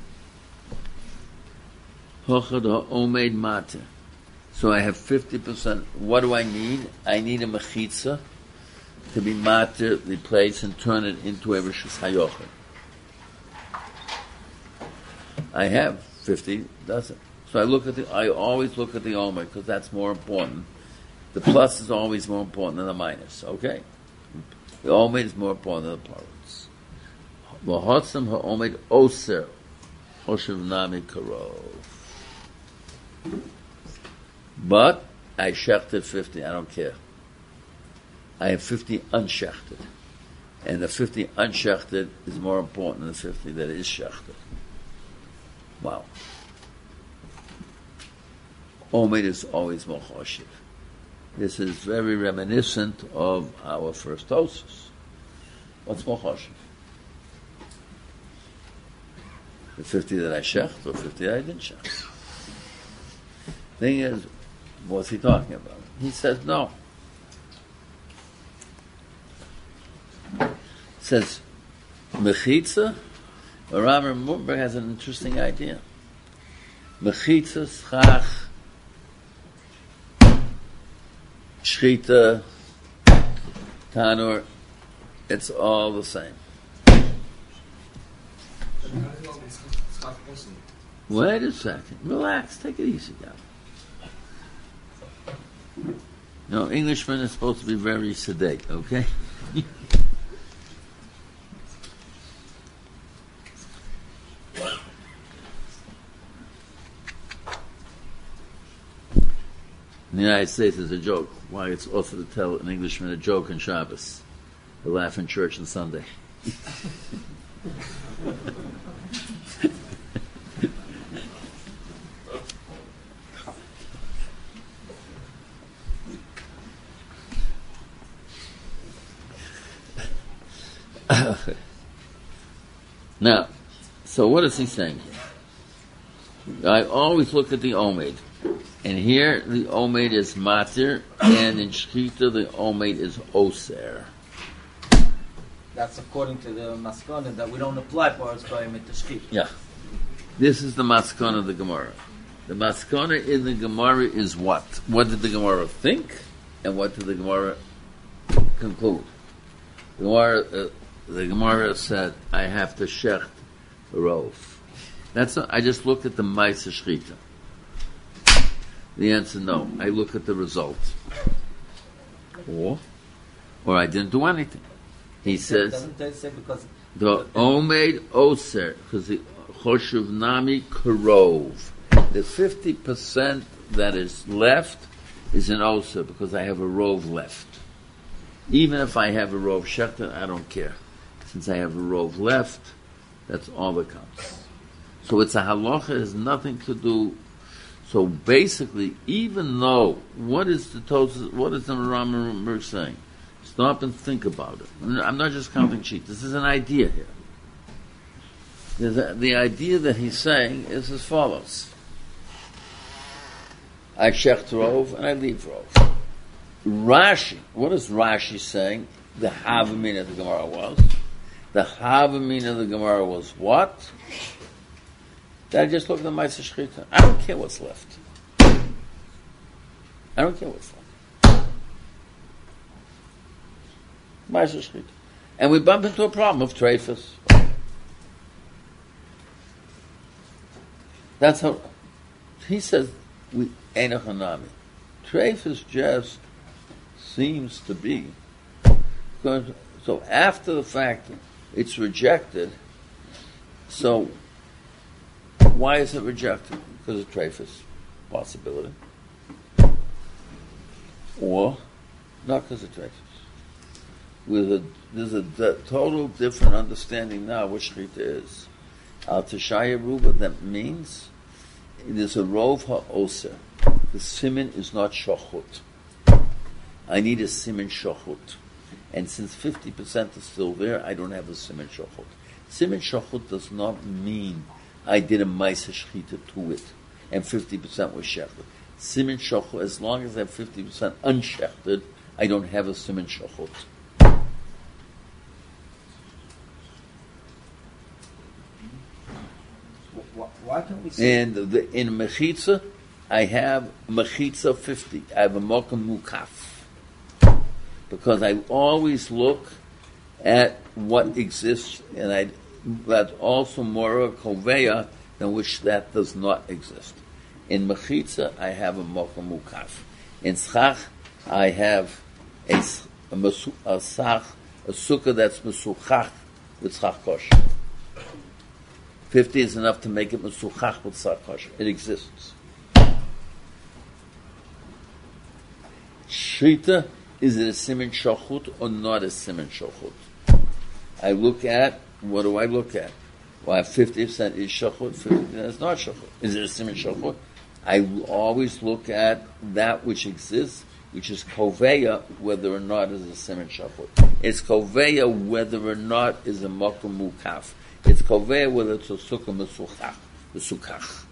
Hochad ha'omed mate. So I have fifty percent. What do I need? I need a mechitza to be mater, replace and turn it into a rishus hayochel. I have fifty, doesn't. So I look at the, I always look at the omer because that's more important. The plus is always more important than the minus. Okay, the omer is more important than the parrots. V'hotzim ha'omed oser oshev nami karov. But I shechted fifty. I don't care. I have fifty unshechted, and the fifty unshechted is more important than the fifty that is shechted. Wow. Omed is always more choshev. This is very reminiscent of our first Tosfos. What's more choshev? The fifty that I shecht or fifty that I didn't shecht? Thing is, what's he talking about? He says no. Says mechitza. Ram Rutenberg has an interesting idea. Mechitza, schach, shchita, tanur, it's all the same. Wait a second. Relax. Take it easy, guys. You know, Englishmen are supposed to be very sedate, okay? In the United States, it's a joke. Why it's also to tell an Englishman a joke on Shabbos. They laugh in church on Sunday. Now, so what is he saying here? I always look at the Omeid. And here the Omeid is Matir, and in Shechita the Omeid is Oser. That's according to the Maskana that we don't apply Paras Koyim to Shechita. Yeah. This is the Maskana of the Gemara. The Maskana in the Gemara is what? What did the Gemara think? And what did the Gemara conclude? The Gemara, uh, the Gemara said, I have to shecht a rov. That's not, I just looked at the Maisa Shechita. The answer, no. I look at the result. Or, or I didn't do anything. He says, doesn't it say because the Omeid Oser, because the Choshev Nami Karov, the fifty percent that is left is an Oser, because I have a rov left. Even if I have a rov shechter, I don't care. Since I have a rov left, that's all that counts. So it's a halacha, it has nothing to do. So basically, even though, what is the Tosas, what is the Rambam saying? Stop and think about it. I'm not just counting sheep. This is an idea here. A, the idea that he's saying is as follows. I shecht rov and I leave rov. Rashi, what is Rashi saying? The Havamin of the Gemara was. The Havamin of the Gemara was what? That I just look at the Maisa Shechita. I don't care what's left. I don't care what's left. Maisa Shechita. And we bump into a problem of treifus. That's how he says we Einach Hanami. Treifus just seems to be because so after the fact it's rejected, so why is it rejected? Because of treifus possibility. Or not because of treifus. With a, there's a d- total different understanding now what Shechita is. Al Teshaya Ruba, that means it is a rov ha'oser. The simin is not shachut. I need a simin shachut. And since fifty percent is still there, I don't have a simin shachut. Simin shachut does not mean I did a Maisa Shechita to it, and fifty percent was shechted. Simin shachut, as long as I have fifty percent unshechted, I don't have a simin shachut. Why can't we say? And the, in Mechitza, I have Mechitza fifty. I have a Mokum Mukaf. Because I always look at what exists, and I that's also more Koveya than which that does not exist. In Mechitza, I have a Mokum Mukaf. In Schach, I have a, a, mesu, a, sach, a sukkah that's Mesuchach with Schach Kosher. Fifty is enough to make it Mesuchach with Schach Kosher. It exists. Shita, is it a siman shachut or not a siman shachut? I look at, what do I look at? Well, I have fifty percent is shachut, fifty percent is not shachut. Is it a siman shachut? I always look at that which exists, which is koveya, whether or not is a siman shachut. It's koveya whether or not is a makom mukaf. It's koveya whether it's a sukkah mesuchach, mesukach.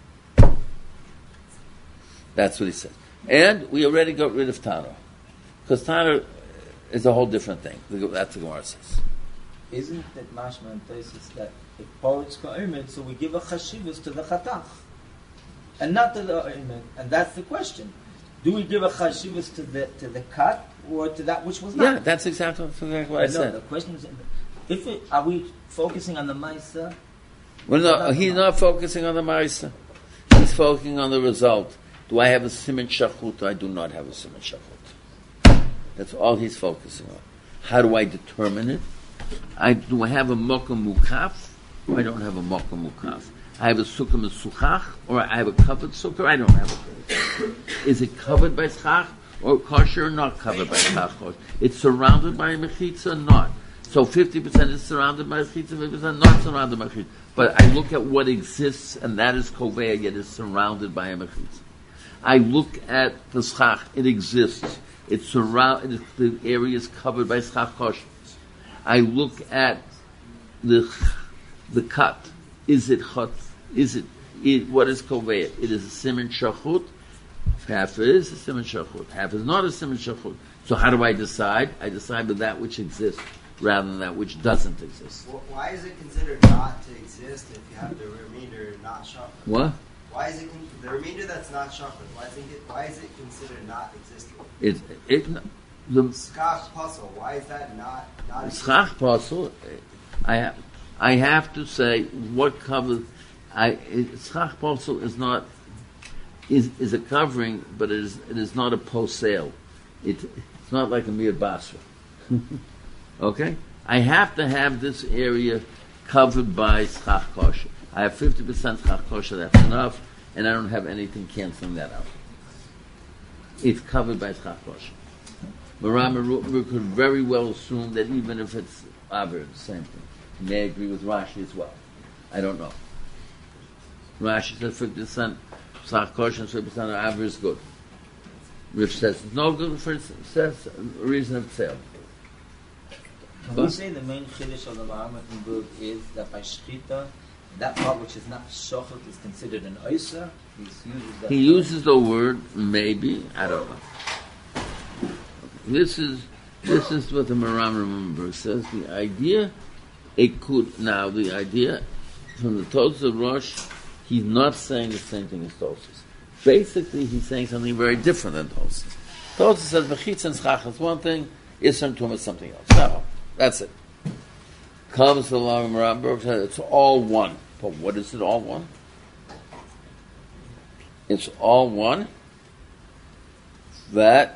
That's what he says. And we already got rid of Tana. Because Tana is a whole different thing. That's what Gemara says. Isn't it mashma and places that if poets go oimid, so we give a chashivas to the chatach, and not to the oimid, and that's the question: do we give a chashivas to the to the cut or to that which was not? Yeah, that's exactly, that's exactly what I no, said. the question is: if it, are we focusing on the ma'isa? Well, no, he's not focusing on the ma'isa. He's focusing on the result. Do I have a siman shachut or I do not have a siman shachut? That's all he's focusing on. How do I determine it? I do I have a mokum mukaf or I don't have a mokum mukaf? I have a sukkah mesuchach or I have a covered sukkah or I don't have a is it covered by schach or kosher or not covered by schach kosher? It's surrounded by a mechitza or not. So fifty percent is surrounded by mechitza, fifty percent not surrounded by mechitza. But I look at what exists, and that is koveya, yet is surrounded by a mechitza. I look at the schach, it exists. It's surround, it, the area is covered by schach kosher. I look at the the cut. Is it chot? Is it, it what is koveya? It is a siman shachut. Half is a siman shachut. Half is not a siman shachut. So how do I decide? I decide with that which exists rather than that which doesn't exist. Well, why is it considered not to exist if you have the remainder not shachut? What? Why is it con- the remainder that's not shachut? Why is it why is it considered not existing? It it the Schach puzzle. Why is that not not schach puzzle. I have I have to say what covers. I schach puzzle is not is is a covering, but it is it is not a post sale. It it's not like a mir basra. Okay, I have to have this area covered by schach kosher. I have fifty percent schach kosher. That's enough, and I don't have anything canceling that out. It's covered by schach kosher. Maram could very well assume that even if it's aver, the same thing. He may agree with Rashi as well. I don't know. Rashi says fifty percent schach kosher and fifty percent of aver is good. Rif says it's no good for says a reason of sale. Can we say the main chiddush of the Maram in is that by shchita, that part which is not shochet is considered an oiser? He uses that. He uses the word maybe. I don't know. This is this is what the Maram remember says. The idea it could now the idea from the Tosas of Rosh, he's not saying the same thing as Tosas. Basically, he's saying something very different than Tosas. Tosas says mechitza and schach is one thing, Isser and Tum is something else. No. That's it. Comes along Maram says it's all one. But what is it all one? It's all one that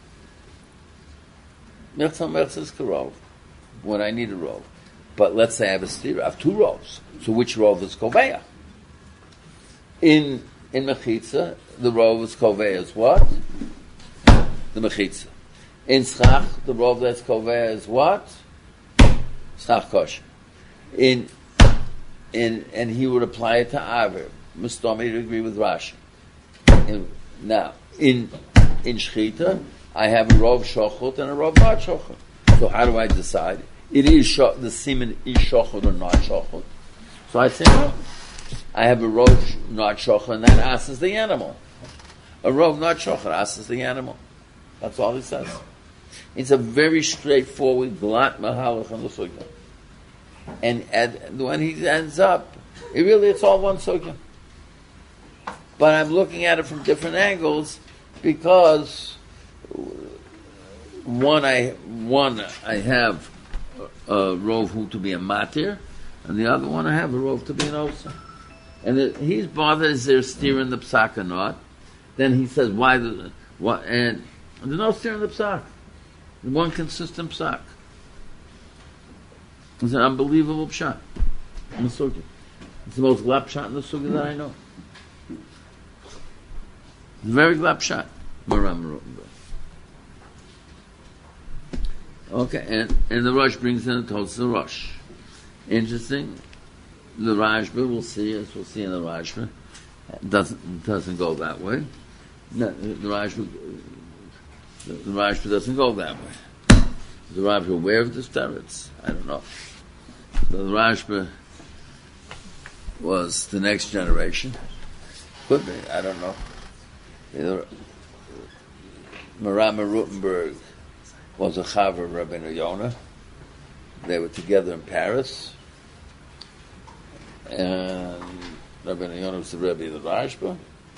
Mirza Mirza is karov when I need a rov. But let's say I have a steer, I have two rovs. So which rov is koveya? In in Mechitza, the rov is koveya is what? The Mechitza. In Schach, the rov that's koveya is what? Schach kosher. In in and he would apply it to Aver. Mustami would agree with Rashi. In, now in in Shchita, I have a rov shochot and a rov not shochot. So how do I decide? It is sho- the semen is shochot or not shochot. So I say no. I have a rov not shochot and that asks the animal. A rov not shochot asks the animal. That's all he says. It's a very straightforward glat mahalach on the sugya. And at, when he ends up, it really it's all one sugya. But I'm looking at it from different angles because one I one I have a, a rov who to be a matir, and the other one I have a rov to be an osa. And it, he's bothered is there steer in the psak or not? Then he says why the what and there's no steer in the psak. One consistent psak. It's an unbelievable pshat in the sugya. It's the most glap pshat in the sugya that I know. It's a very glap pshat. Maram Rotenberg. Okay, and, and the Rosh brings in the Tosas Rosh. Interesting. The Rashba, we'll see, as we'll see in the Rashba, doesn't doesn't go that way. No, the Rashba, the, the Rashba doesn't go that way. Is the Rashba aware of the starets? I don't know. So the Rashba was the next generation. Could be, I don't know. Either Maram Rutenberg was a chaver of Rabbeinu Yonah. They were together in Paris. And Rabbeinu Yonah was the Rebbe of the Rashba.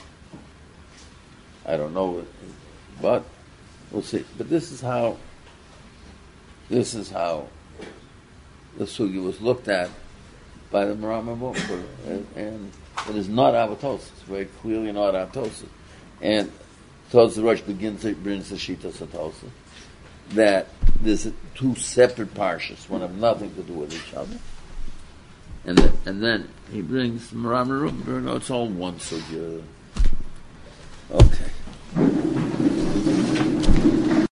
I don't know, but we'll see. But this is how this is how the sugya was looked at by the Maram Rutenberg, and, and it is not Avatos. It's very clearly not Avatos. And Tosas Rosh begins to brings the Shita Satosa that there's two separate parshas, one have nothing to do with each other. And then, and then he brings Maram Rutenberg, no, it's all one sugya.